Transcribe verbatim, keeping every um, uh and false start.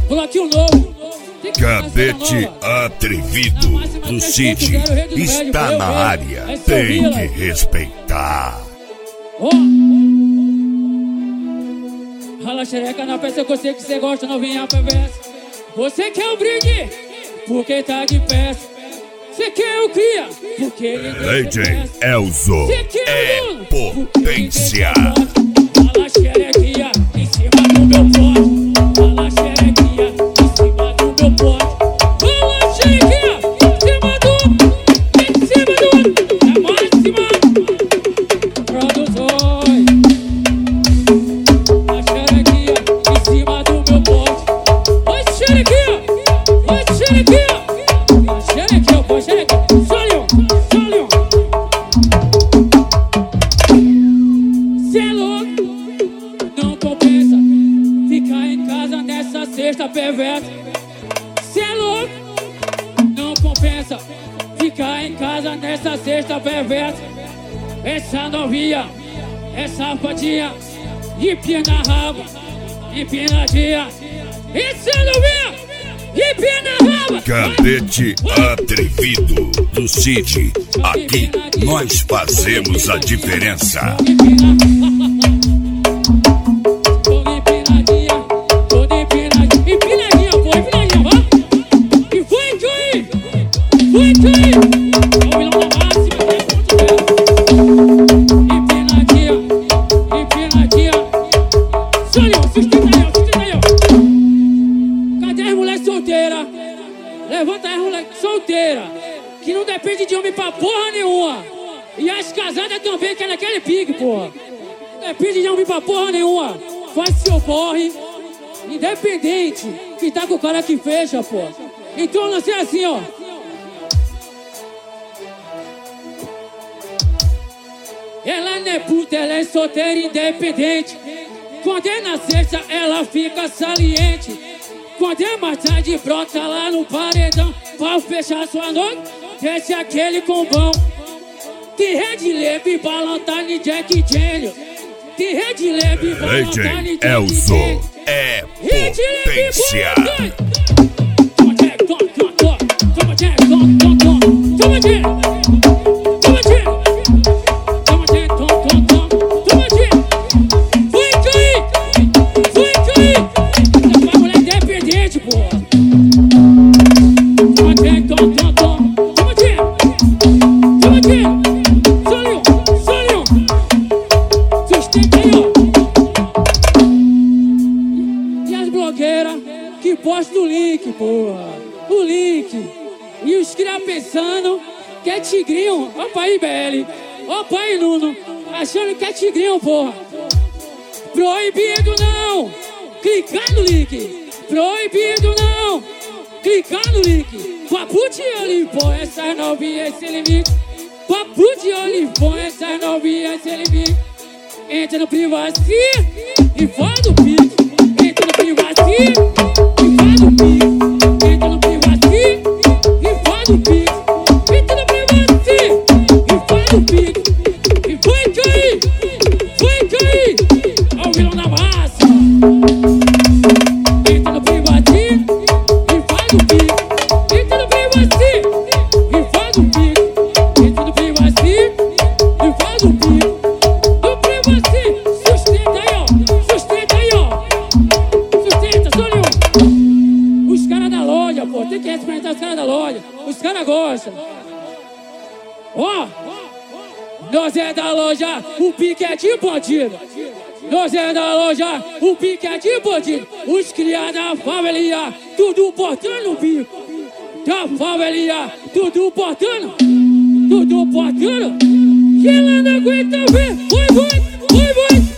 bloquinho novo. Cadete atrevido do Cid está na área, tem que respeitar. Ó, rala xereca na peça que eu sei que você gosta, novinha perversa. Você quer o brinde, porque tá de peça. Você quer o cria, porque ele D J Elzo é potência. Rala xerequinha em cima do meu pote. Rala xerequinha em cima do meu pote. Rala xerequinha em cima do, em cima do, é máxima. Produções. Rala xerequinha em cima do meu pote. Oi xerequinha, oi xerequinha. Xerequinha, pô, xerequinha. Solion, Solion. Cê é louco, não compensa ficar em casa nessa sexta perversa. Cê é louco, não compensa ficar em casa nessa sexta perversa. Essa novinha, essa safadinha, empina a raba, empinadinha. Essa novinha, empina a raba. Cadete atrevido do Cid, aqui nós fazemos a diferença. Toda empinadinha, toda empinadinha. Empinadinha, pô, empinadinha, vá. E foi cair, foi cair. É o vilão da máxima, é ponto zero. Empinadinha, empinadinha. Solion, sustenta aí, ó, sustenta aí, ó. Cadê as mulheres solteiras? Levanta as mulheres solteiras, que não depende de homem pra porra nenhuma. E as casadas também, que é naquele pique, porra. Não depende de homem pra porra nenhuma. Faz seu corre, independente, que tá com o cara que fecha, porra. Então eu lancei assim, ó. Ela não é puta, ela é solteira independente. Quando é na sexta, ela fica saliente. Quando é mais tarde, brota lá no paredão. Pra fechar sua noite, desce aquele combão. Tem Red Leve, Balantane, Jack Daniel. Tem Red Leve, Balantane, D J Elzo é potência. Toma Jack, toma, toma, toma. Toma Jack, toma, toma, toma. Toma Jack. Toma Jack. Toma Jack, toma, toma, toma. Toma Jack. Foi cair. Foi cair. Essa mulher independente, porra. Toma Jack, toma, toma, toma. Toma Jack. Toma Jack. Solion, Solion. Sustenta aí, ó. E as blogueiras que postam o link, porra. O link. E os cria pensando que é tigrinho. Ó pai B L. Ó pai Nuno. Achando que é tigrinho, porra. Proibido não clicar no link. Proibido não clicar no link. Papo de olho, pô, essas novinhas sem limite. Papo de olho, pô, essas novinhas sem limite. Entra no privacy e faz do pique. Entra no privacy e faz do pique. Entra no privacy e faz do pique. Entra no privacy e faz do pique. E foi cair, foi cair. Ó o vilão da massa. Entra no privacy e faz do pique. Entra no privacy e faz do pique. Entra no privacy e faz do pique. No privacy, sustenta aí, ó. Sustenta aí, ó. Sustenta, Solion. Os caras da loja, pô, tem que respeitar os caras da loja. Os caras gostam. Ó, nós é da loja, o pique é de bandido. Nós é da loja, o pique é de bandido. Os criados da favelinha, tudo portando o bico. Da favelinha, tudo portando, tudo portando. Que ela não aguenta ver. Oi, oi, oi, oi.